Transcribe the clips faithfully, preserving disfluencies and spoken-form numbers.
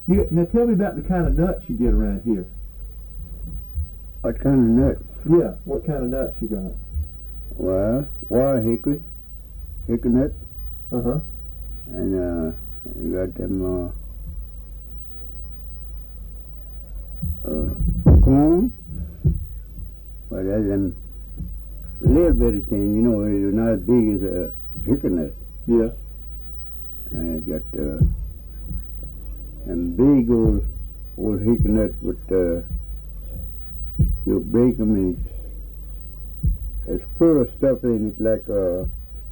You, now tell me about the kind of nuts you get around here. What kind of nuts? Yeah, what kind of nuts you got? Well, wild hickory, hickory nut, Uh-huh. and uh, you got them uh, uh, corn. Well, that's them little bit of thing, you know, it's not as big as a hickory nut. Yeah. And you got uh, them big old, old hickory nut with, uh, you break them and it's, it's full of stuff in it like uh,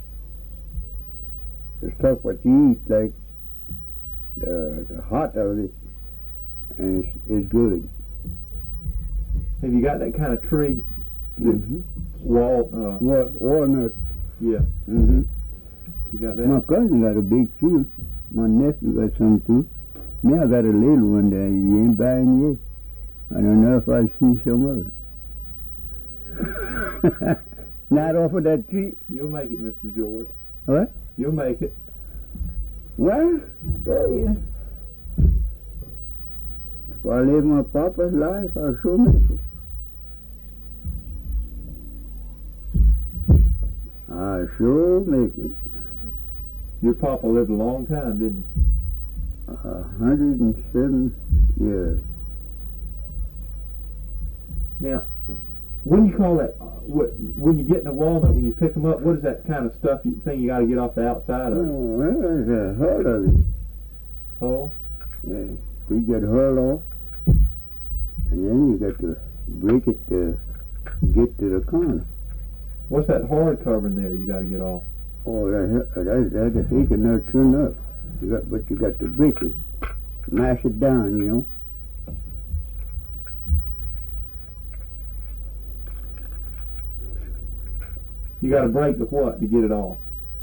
the stuff what you eat, like the, the heart of it, and it's, it's good. Have you got that kind of tree? Mm-hmm. Wal, uh, Wa- walnut. yeah. Mm-hmm. You got that? My cousin got a big tree. My nephew got some too. Me, I got a little one there. You ain't buying yet. I don't know if I'll see some of it. Not off of that tree. You'll make it, Mister George. What? You'll make it. Well, I tell you, if I live my papa's life, I'll sure make it. I sure make it. Your papa lived a long time, didn't A hundred and seven years. he? Now, when you call that, uh, what, when you get in a walnut, when you pick them up, what is that kind of stuff you think you got to get off the outside Oh, of? well, there's a hull of it. Oh, Yeah. You get hull off, and then you got to break it to get to the corner. what's that hard covering there you got to get off? Oh, that, that, that's a hickory nut, sure enough. You got, but you got to break it, mash it down, you know. You got to break the what to get it off?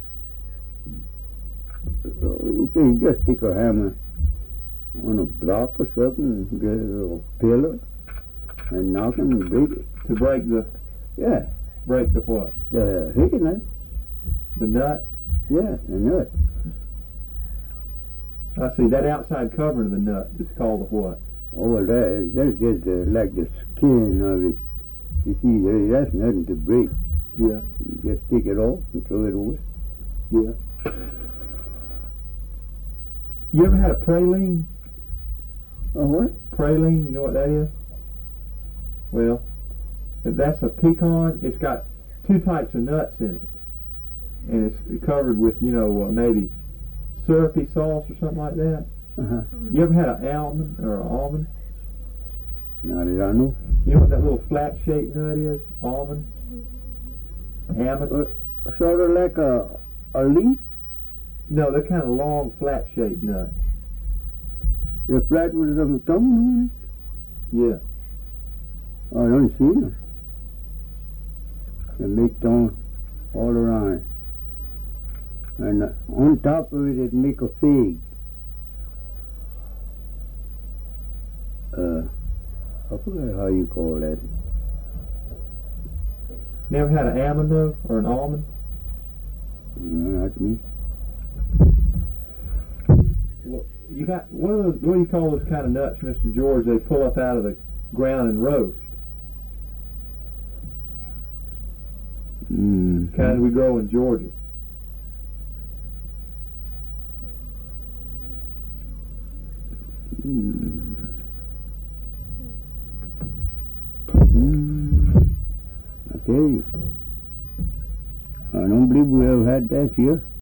So you can just stick a hammer on a block or something, and get a little pillar, and knock it and break it. To break the, Yeah, break the what? the hickory nut. The nut? Yeah, the nut. I see, that outside covering of the nut is called the what? Oh, well, that, that's just uh, like the skin of it. You see, there, that's nothing to break. Yeah. You just take it off and throw it away. Yeah. You ever had a praline? Oh, what? Praline, you know what that is? Well, that's a pecan. It's got two types of nuts in it. And it's covered with, you know, uh, maybe syrupy sauce or something like that. Uh-huh. You ever had an almond or an almond? Now that I know. You know what that little flat-shaped nut is? Almond? Almond? Uh, sort of like a, a leaf. No, they're kind of long, flat-shaped nuts. The flat with some thumb on Yeah. it. I don't see them. They make thorn all around it. And uh, on top of it, it make a fig. Uh, I forget how you call that. Never had an almond though, or an almond? No, not me. Well, you got one of those. What do you call those kind of nuts, Mister George? They pull up out of the ground and roast. Mm. Kind we grow in Georgia. Mm. Mm. I tell you, I don't believe we ever had that here.